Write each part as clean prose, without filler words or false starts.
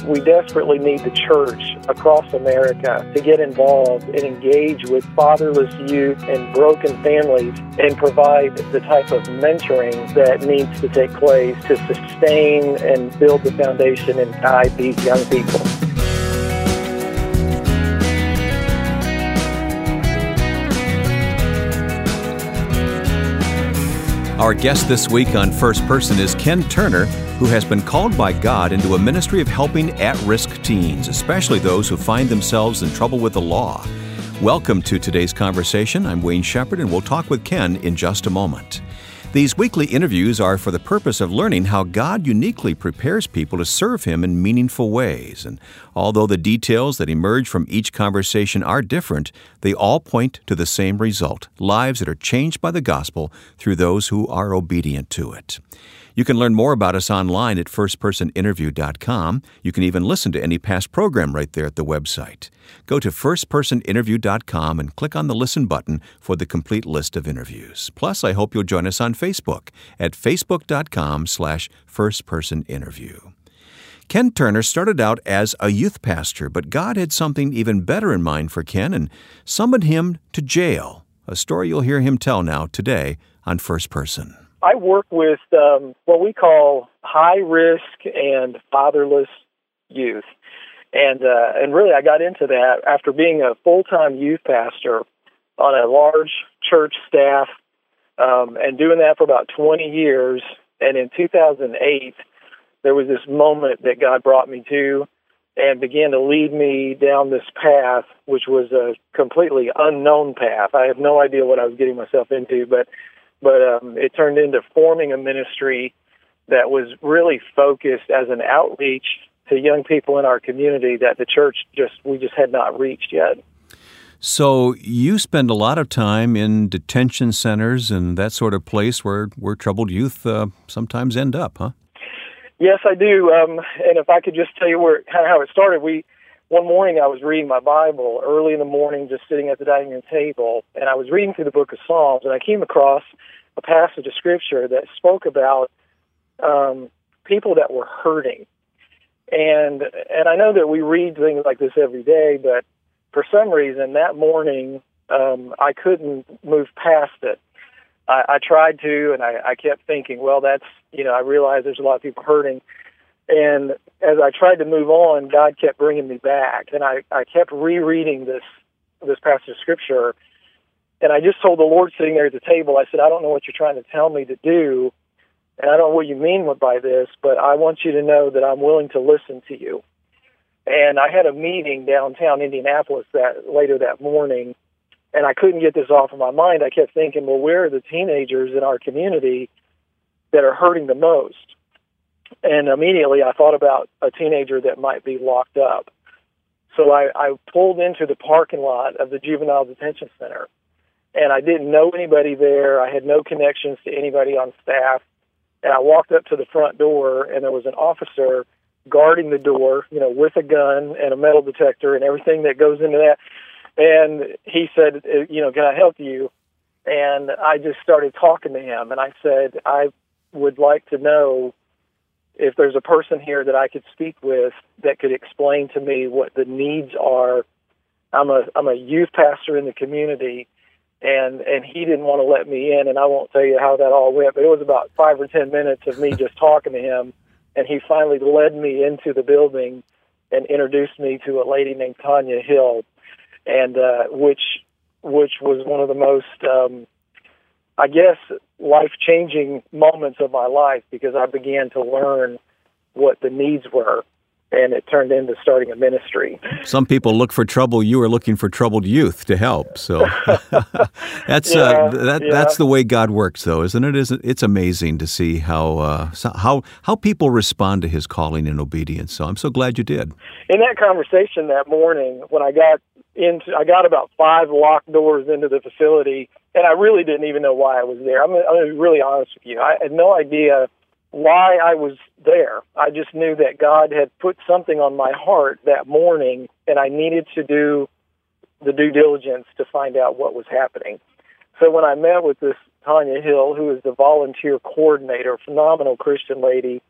we desperately need the church across America to get involved and engage with fatherless youth and broken families and provide the type of mentoring that needs to take place to sustain and build the foundation and guide these young people. Our guest this week on First Person is Ken Turner, who has been called by God into a ministry of helping at-risk teens, especially those who find themselves in trouble with the law. Welcome to today's conversation. I'm Wayne Shepherd, and we'll talk with Ken in just a moment. These weekly interviews are for the purpose of learning how God uniquely prepares people to serve Him in meaningful ways. And although the details that emerge from each conversation are different, they all point to the same result: lives that are changed by the gospel through those who are obedient to it. You can learn more about us online at firstpersoninterview.com. You can even listen to any past program right there at the website. Go to firstpersoninterview.com and click on the Listen button for the complete list of interviews. Plus, I hope you'll join us on Facebook at facebook.com/firstpersoninterview. Ken Turner started out as a youth pastor, but God had something even better in mind for Ken and summoned him to jail, a story you'll hear him tell now today on First Person. I work with what we call high-risk and fatherless youth. And really, I got into that after being a full-time youth pastor on a large church staff and doing that for about 20 years. And in 2008, there was this moment that God brought me to and began to lead me down this path, which was a completely unknown path. I have no idea what I was getting myself into, but it turned into forming a ministry that was really focused as an outreach to young people in our community that the church we just had not reached yet. So you spend a lot of time in detention centers and that sort of place where troubled youth sometimes end up, huh? Yes, I do. And if I could just tell you how it started, one morning I was reading my Bible early in the morning, just sitting at the dining room table, and I was reading through the book of Psalms, and I came across a passage of Scripture that spoke about people that were hurting. And I know that we read things like this every day, but for some reason that morning I couldn't move past it. I tried to, and I kept thinking, well, I realize there's a lot of people hurting. And as I tried to move on, God kept bringing me back, and I kept rereading this passage of Scripture, and I just told the Lord sitting there at the table, I said, I don't know what you're trying to tell me to do, and I don't know what you mean by this, but I want you to know that I'm willing to listen to you. And I had a meeting downtown Indianapolis later that morning, and I couldn't get this off of my mind. I kept thinking, well, where are the teenagers in our community that are hurting the most? And immediately I thought about a teenager that might be locked up. So I pulled into the parking lot of the juvenile detention center, and I didn't know anybody there. I had no connections to anybody on staff. And I walked up to the front door, and there was an officer guarding the door, with a gun and a metal detector and everything that goes into that. And he said, can I help you? And I just started talking to him, and I said, I would like to know if there's a person here that I could speak with that could explain to me what the needs are. I'm a youth pastor in the community, and he didn't want to let me in, and I won't tell you how that all went, but it was about 5 or 10 minutes of me just talking to him, and he finally led me into the building and introduced me to a lady named Tanya Hill, and which was one of the most, life-changing moments of my life, because I began to learn what the needs were, and it turned into starting a ministry. Some people look for trouble. You are looking for troubled youth to help. So that's the way God works, though, isn't it? It's amazing to see how people respond to His calling and obedience. So I'm so glad you did. In that conversation that morning, when I got about 5 locked doors into the facility, and I really didn't even know why I was there. I'm going to be really honest with you. I had no idea why I was there. I just knew that God had put something on my heart that morning, and I needed to do the due diligence to find out what was happening. So when I met with this Tanya Hill, who is the volunteer coordinator, phenomenal Christian lady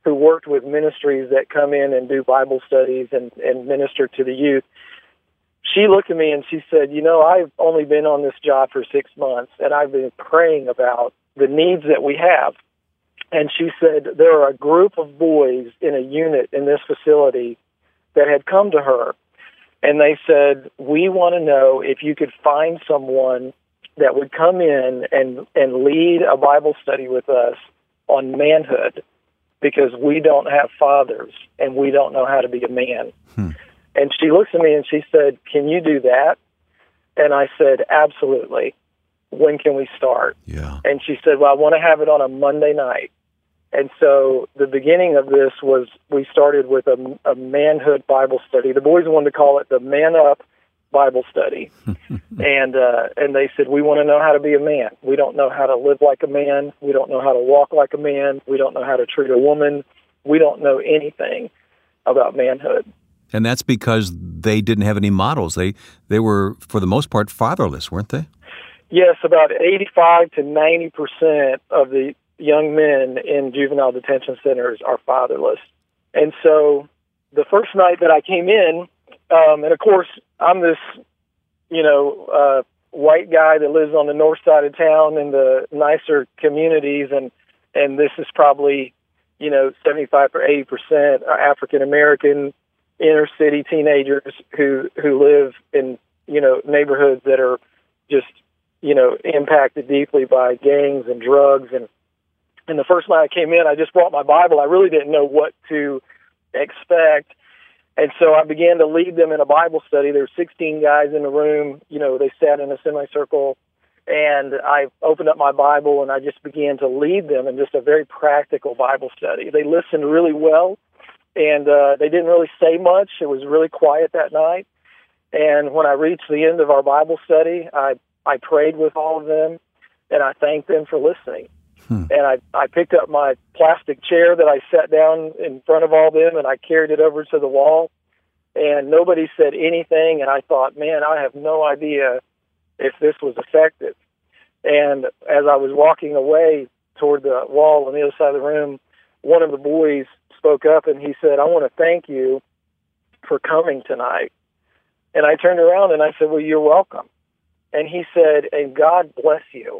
who worked with ministries that come in and do Bible studies and minister to the youth. She looked at me and she said, I've only been on this job for 6 months, and I've been praying about the needs that we have. And she said, there are a group of boys in a unit in this facility that had come to her, and they said, we want to know if you could find someone that would come in and lead a Bible study with us on manhood, because we don't have fathers and we don't know how to be a man. And she looks at me and she said, can you do that? And I said, absolutely. When can we start? Yeah. And she said, well, I want to have it on a Monday night. And so the beginning of this was, we started with a manhood Bible study. The boys wanted to call it the Man Up Bible Study. And they said, we want to know how to be a man. We don't know how to live like a man. We don't know how to walk like a man. We don't know how to treat a woman. We don't know anything about manhood. And that's because they didn't have any models. They were, for the most part, fatherless, weren't they? Yes, about 85 to 90% of the young men in juvenile detention centers are fatherless. And so the first night that I came in, and of course, I'm this, white guy that lives on the north side of town in the nicer communities, and this is probably, 75 or 80% African American inner city teenagers who live in, neighborhoods that are just, impacted deeply by gangs and drugs. And the first night I came in, I just brought my Bible. I really didn't know what to expect. And so I began to lead them in a Bible study. There were 16 guys in the room. They sat in a semicircle. And I opened up my Bible, and I just began to lead them in just a very practical Bible study. They listened really well, and they didn't really say much. It was really quiet that night. And when I reached the end of our Bible study, I prayed with all of them, and I thanked them for listening. And I picked up my plastic chair that I sat down in front of all of them, and I carried it over to the wall, and nobody said anything. And I thought, man, I have no idea if this was effective. And as I was walking away toward the wall on the other side of the room, one of the boys spoke up, and he said, I want to thank you for coming tonight. And I turned around and I said, well, you're welcome. And he said, and God bless you.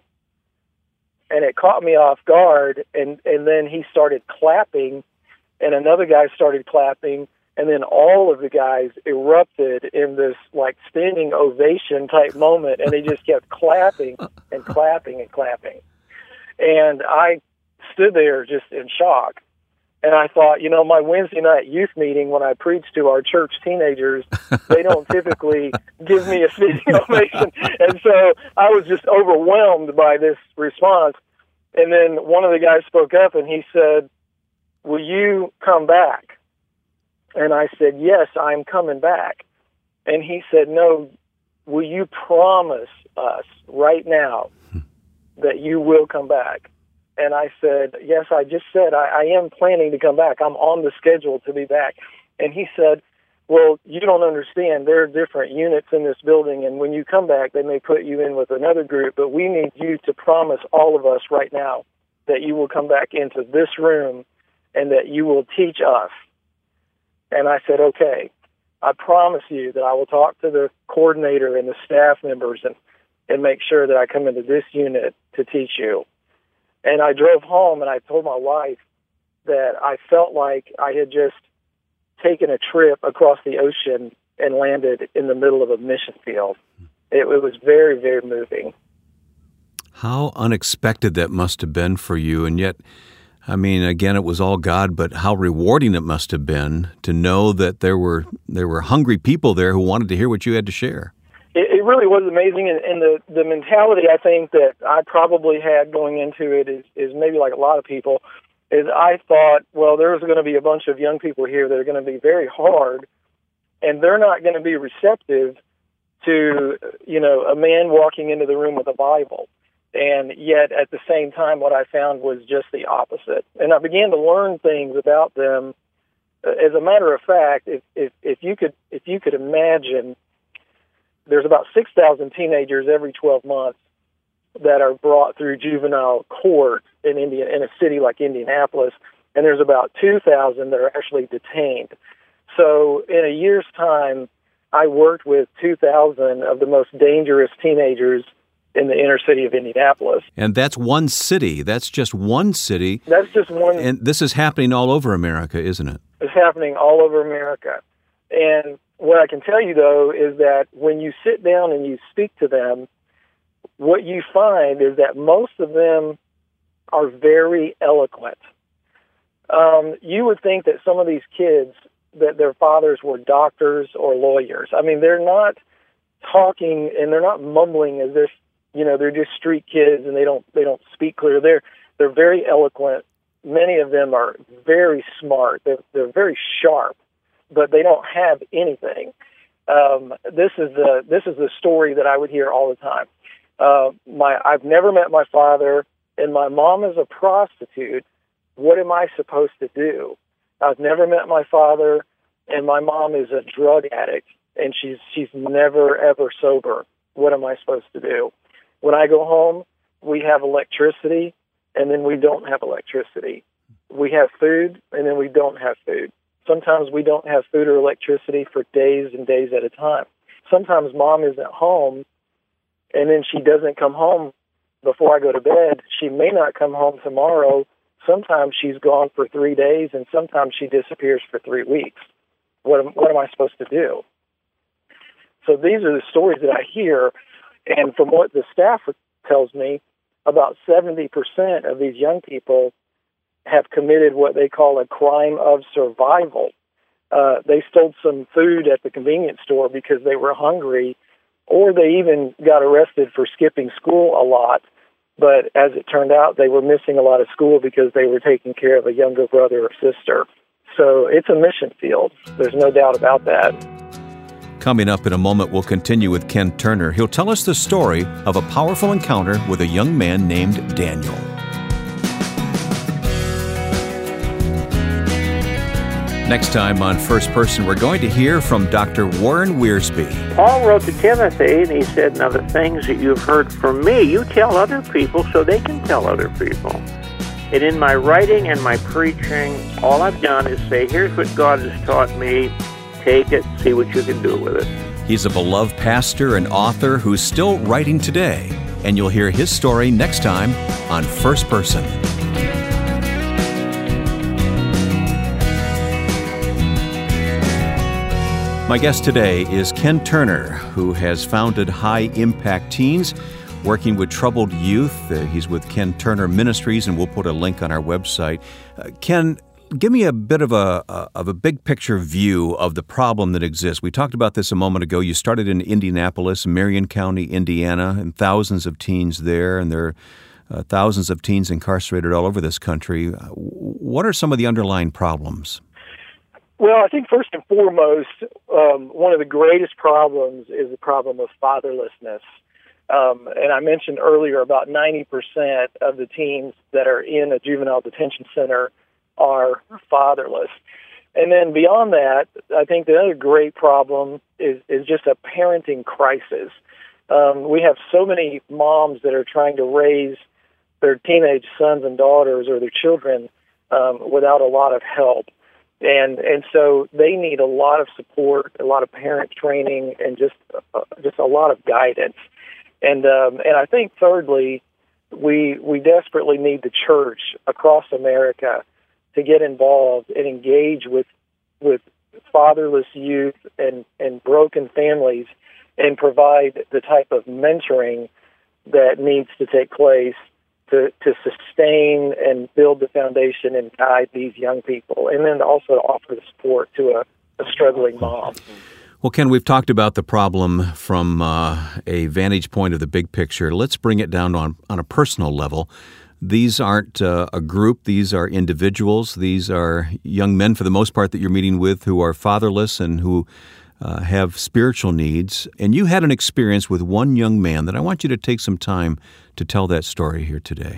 And it caught me off guard, and then he started clapping, and another guy started clapping, and then all of the guys erupted in this like standing ovation type moment, and they just kept clapping and clapping and clapping. And I stood there just in shock. And I thought, my Wednesday night youth meeting, when I preach to our church teenagers, they don't typically give me a standing ovation. And so I was just overwhelmed by this response. And then one of the guys spoke up, and he said, will you come back? And I said, yes, I'm coming back. And he said, no, will you promise us right now that you will come back? And I said, yes, I just said I am planning to come back. I'm on the schedule to be back. And he said, well, you don't understand. There are different units in this building, and when you come back, they may put you in with another group, but we need you to promise all of us right now that you will come back into this room and that you will teach us. And I said, okay, I promise you that I will talk to the coordinator and the staff members and make sure that I come into this unit to teach you. And I drove home, and I told my wife that I felt like I had just taken a trip across the ocean and landed in the middle of a mission field. It was very, very moving. How unexpected that must have been for you, and yet, I mean, again, it was all God, but how rewarding it must have been to know that there were hungry people there who wanted to hear what you had to share. It really was amazing, and the mentality I think that I probably had going into it is maybe like a lot of people, is I thought, well, there's going to be a bunch of young people here that are going to be very hard, and they're not going to be receptive to, a man walking into the room with a Bible. And yet, at the same time, what I found was just the opposite. And I began to learn things about them. As a matter of fact, if you could imagine, there's about 6,000 teenagers every 12 months that are brought through juvenile court in a city like Indianapolis. and there's about 2,000 that are actually detained. So in a year's time, I worked with 2,000 of the most dangerous teenagers in the inner city of Indianapolis. And that's one city. That's just one city. That's just one. And this is happening all over America, isn't it? It's happening all over America. And what I can tell you, though, is that when you sit down and you speak to them, what you find is that most of them are very eloquent. You would think that some of these kids, that their fathers were doctors or lawyers. I mean, they're not talking and they're not mumbling as if, they're just street kids and they don't speak clear. They're very eloquent. Many of them are very smart. They're very sharp, but they don't have anything. This is the story that I would hear all the time. I've never met my father, and my mom is a prostitute. What am I supposed to do? I've never met my father, and my mom is a drug addict, and she's never ever sober. What am I supposed to do? When I go home, we have electricity, and then we don't have electricity. We have food, and then we don't have food. Sometimes we don't have food or electricity for days and days at a time. Sometimes mom isn't home, and then she doesn't come home before I go to bed. She may not come home tomorrow. Sometimes she's gone for 3 days, and sometimes she disappears for 3 weeks. What am I supposed to do? So these are the stories that I hear, and from what the staff tells me, about 70% of these young people have committed what they call a crime of survival. They stole some food at the convenience store because they were hungry, or they even got arrested for skipping school a lot. But as it turned out, they were missing a lot of school because they were taking care of a younger brother or sister. So it's a mission field. There's no doubt about that. Coming up in a moment, we'll continue with Ken Turner. He'll tell us the story of a powerful encounter with a young man named Daniel. Next time on First Person, we're going to hear from Dr. Warren Wiersbe. Paul wrote to Timothy, and he said, "Now the things that you've heard from me, you tell other people so they can tell other people." And in my writing and my preaching, all I've done is say, here's what God has taught me. Take it, see what you can do with it. He's a beloved pastor and author who's still writing today, and you'll hear his story next time on First Person. My guest today is Ken Turner, who has founded High Impact Teens, working with troubled youth. He's with Ken Turner Ministries, and we'll put a link on our website. Ken, give me a bit of a big picture view of the problem that exists. We talked about this a moment ago. You started in Indianapolis, Marion County, Indiana, and thousands of teens there, and there are thousands of teens incarcerated all over this country. What are some of the underlying problems? Well, I think first and foremost, one of the greatest problems is the problem of fatherlessness. And I mentioned earlier about 90% of the teens that are in a juvenile detention center are fatherless. And then beyond that, I think the other great problem is just a parenting crisis. We have so many moms that are trying to raise their teenage sons and daughters or their children without a lot of help. And so they need a lot of support, a lot of parent training, and just a lot of guidance. And I think thirdly, we desperately need the church across America to get involved and engage with fatherless youth and broken families and provide the type of mentoring that needs to take place to sustain and build the foundation and guide these young people, and then also offer the support to a struggling mom. Well, Ken, we've talked about the problem from a vantage point of the big picture. Let's bring it down on a personal level. These aren't a group. These are individuals. These are young men, for the most part, that you're meeting with who are fatherless and who have spiritual needs. And you had an experience with one young man that I want you to take some time to tell that story here today.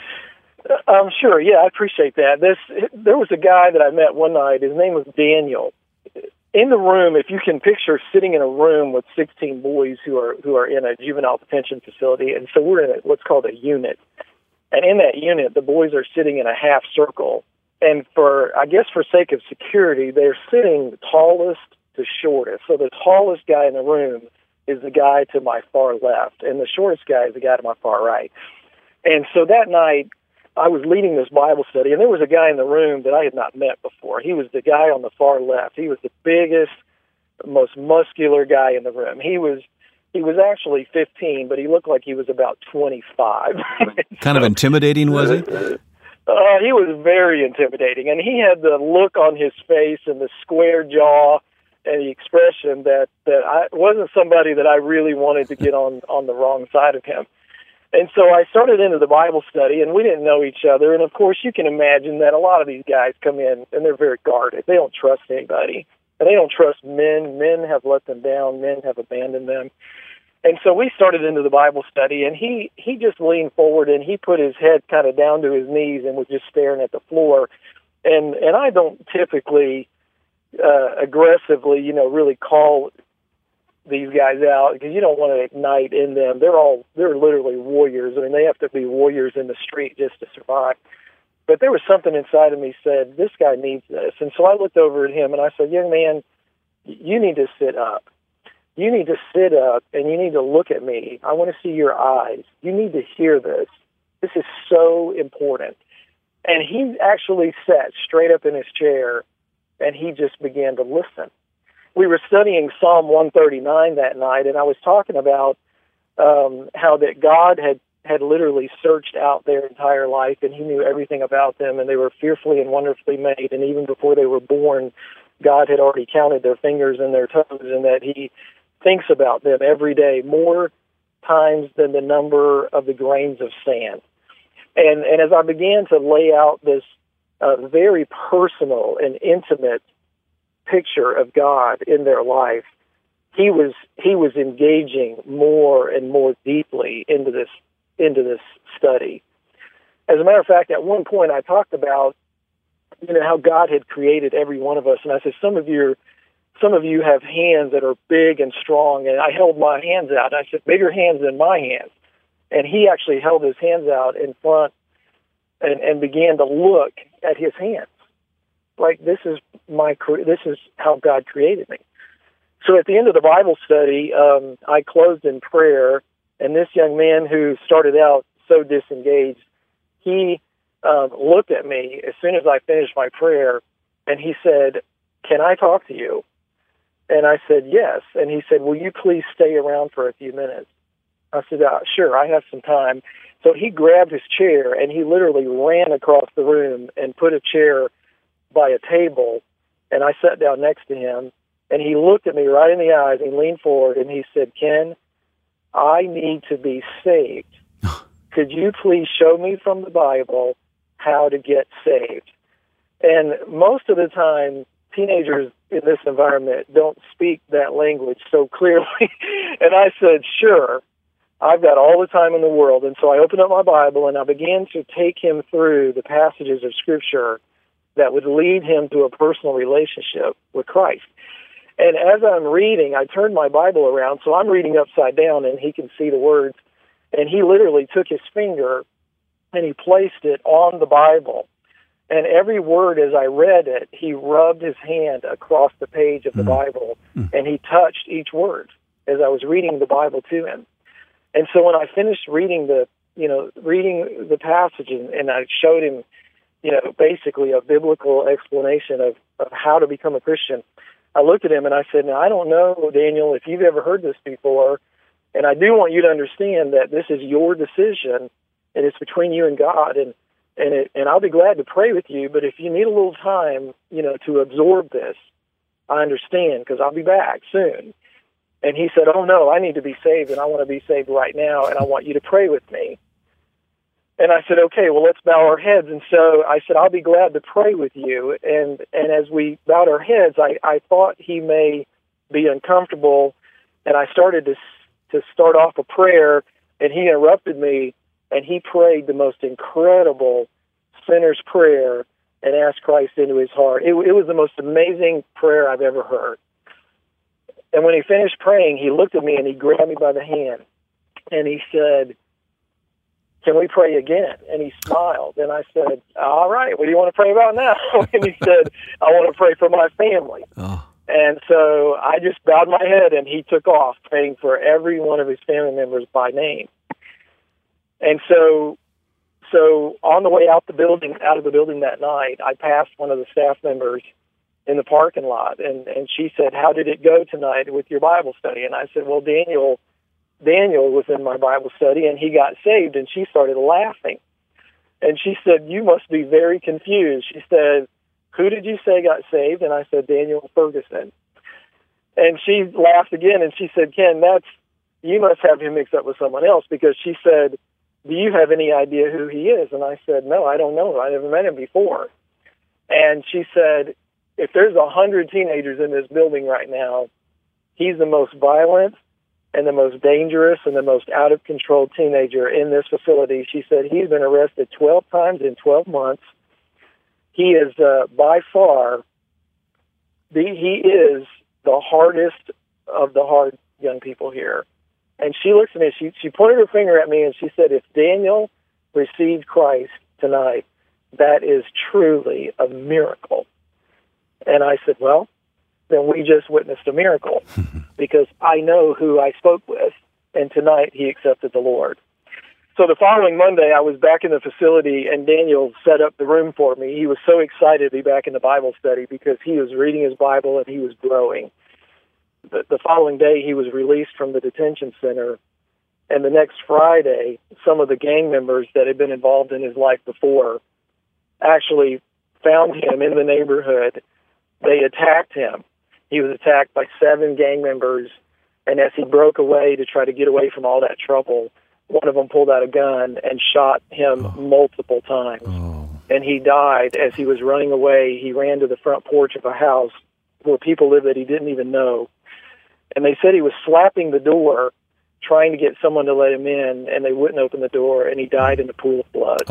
Sure. Yeah, I appreciate that. There was a guy that I met one night. His name was Daniel. In the room, if you can picture sitting in a room with 16 boys who are in a juvenile detention facility, and so we're in what's called a unit. And in that unit, the boys are sitting in a half circle, And for sake of security, they're sitting tallest to shortest. So the tallest guy in the room is the guy to my far left, and the shortest guy is the guy to my far right. And so that night, I was leading this Bible study, and there was a guy in the room that I had not met before. He was the guy on the far left. He was the biggest, most muscular guy in the room. He was actually 15, but he looked like he was about 25. Kind of intimidating, was he? He was very intimidating, and he had the look on his face and the square jaw and the expression that I wasn't somebody that I really wanted to get on the wrong side of him. And so I started into the Bible study, and we didn't know each other. And, of course, you can imagine that a lot of these guys come in, and they're very guarded. They don't trust anybody, and they don't trust men. Men have let them down. Men have abandoned them. And so we started into the Bible study, and he just leaned forward, and he put his head kind of down to his knees and was just staring at the floor. And I don't typically aggressively, really call these guys out, because you don't want to ignite in them. They're literally warriors. I mean, they have to be warriors in the street just to survive. But there was something inside of me said, this guy needs this. And so I looked over at him and I said, young man, you need to sit up. You need to sit up and you need to look at me. I want to see your eyes. You need to hear this. This is so important. And he actually sat straight up in his chair and he just began to listen. We were studying Psalm 139 that night, and I was talking about how that God had literally searched out their entire life, and he knew everything about them, and they were fearfully and wonderfully made, and even before they were born, God had already counted their fingers and their toes, and that he thinks about them every day more times than the number of the grains of sand. And as I began to lay out this very personal and intimate picture of God in their life, he was engaging more and more deeply into this study. As a matter of fact, at one point I talked about how God had created every one of us, and I said some of you have hands that are big and strong, and I held my hands out. I said, bigger hands than my hands, and he actually held his hands out in front and began to look at his hands. Like, this is how God created me. So at the end of the Bible study, I closed in prayer, and this young man who started out so disengaged, he looked at me as soon as I finished my prayer, and he said, "Can I talk to you?" And I said, "Yes." And he said, "Will you please stay around for a few minutes?" I said, "Sure, I have some time." So he grabbed his chair, and he literally ran across the room and put a chair by a table, and I sat down next to him, and he looked at me right in the eyes and leaned forward, and he said, "Ken, I need to be saved. Could you please show me from the Bible how to get saved?" And most of the time, teenagers in this environment don't speak that language so clearly. And I said, "Sure, I've got all the time in the world." And so I opened up my Bible, and I began to take him through the passages of Scripture that would lead him to a personal relationship with Christ. And as I'm reading, I turned my Bible around, so I'm reading upside down, and he can see the words. And he literally took his finger, and he placed it on the Bible. And every word, as I read it, he rubbed his hand across the page of the Bible, and he touched each word as I was reading the Bible to him. And so when I finished reading the passage, and I showed him, basically a biblical explanation of how to become a Christian, I looked at him and I said, "Now, I don't know, Daniel, if you've ever heard this before, and I do want you to understand that this is your decision, and it's between you and God, and I'll be glad to pray with you, but if you need a little time, to absorb this, I understand, because I'll be back soon." And he said, "Oh, no, I need to be saved, and I want to be saved right now, and I want you to pray with me." And I said, "Okay, well, let's bow our heads." And so I said, "I'll be glad to pray with you." And as we bowed our heads, I thought he may be uncomfortable, and I started to start off a prayer, and he interrupted me, and he prayed the most incredible sinner's prayer and asked Christ into his heart. It was the most amazing prayer I've ever heard. And when he finished praying, he looked at me and he grabbed me by the hand, and he said, can we pray again? And he smiled. And I said, all right, what do you want to pray about now? And he said, I want to pray for my family. Oh. And so I just bowed my head, and he took off praying for every one of his family members by name. And so on the way out of the building that night, I passed one of the staff members in the parking lot, and she said, how did it go tonight with your Bible study? And I said, well, Daniel was in my Bible study, and he got saved. And she started laughing. And she said, you must be very confused. She said, who did you say got saved? And I said, Daniel Ferguson. And she laughed again, and she said, Ken, you must have him mixed up with someone else, because she said, do you have any idea who he is? And I said, no, I don't know. I never met him before. And she said, if there's 100 teenagers in this building right now, he's the most violent and the most dangerous and the most out-of-control teenager in this facility. She said he's been arrested 12 times in 12 months. He is by far, he is the hardest of the hard young people here. And she looks at me, she pointed her finger at me, and she said, if Daniel received Christ tonight, that is truly a miracle. And I said, well, then we just witnessed a miracle, because I know who I spoke with, and tonight he accepted the Lord. So the following Monday, I was back in the facility, and Daniel set up the room for me. He was so excited to be back in the Bible study because he was reading his Bible and he was growing. The following day, he was released from the detention center, and the next Friday, some of the gang members that had been involved in his life before actually found him in the neighborhood. They attacked him. He was attacked by 7 gang members, and as he broke away to try to get away from all that trouble, one of them pulled out a gun and shot him multiple times. And he died as he was running away. He ran to the front porch of a house where people lived that he didn't even know. And they said he was slapping the door, trying to get someone to let him in, and they wouldn't open the door, and he died in a pool of blood.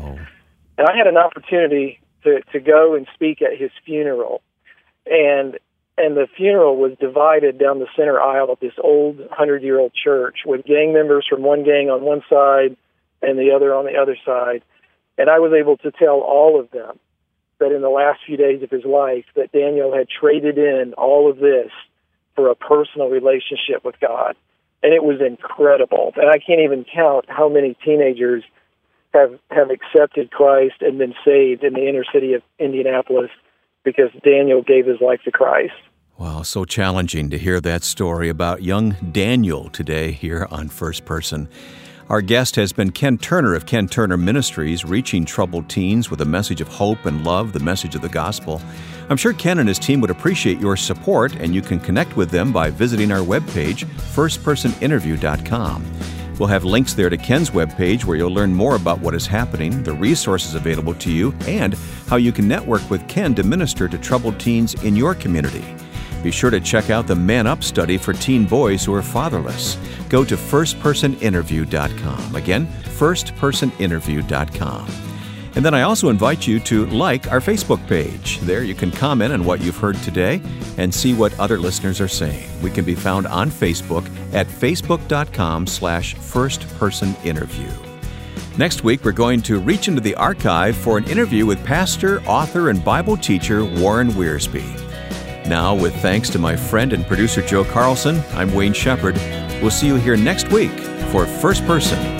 And I had an opportunity to go and speak at his funeral. And the funeral was divided down the center aisle of this old 100-year-old church with gang members from one gang on one side and the other on the other side. And I was able to tell all of them that in the last few days of his life that Daniel had traded in all of this for a personal relationship with God. And it was incredible. And I can't even count how many teenagers have accepted Christ and been saved in the inner city of Indianapolis because Daniel gave his life to Christ. Wow, so challenging to hear that story about young Daniel today here on First Person. Our guest has been Ken Turner of Ken Turner Ministries, reaching troubled teens with a message of hope and love, the message of the gospel. I'm sure Ken and his team would appreciate your support, and you can connect with them by visiting our webpage, firstpersoninterview.com. We'll have links there to Ken's webpage where you'll learn more about what is happening, the resources available to you, and how you can network with Ken to minister to troubled teens in your community. Be sure to check out the Man Up study for teen boys who are fatherless. Go to firstpersoninterview.com. Again, firstpersoninterview.com. And then I also invite you to like our Facebook page. There you can comment on what you've heard today and see what other listeners are saying. We can be found on Facebook at facebook.com/firstpersoninterview. Next week, we're going to reach into the archive for an interview with pastor, author, and Bible teacher Warren Wiersbe. Now, with thanks to my friend and producer Joe Carlson, I'm Wayne Shepherd. We'll see you here next week for First Person.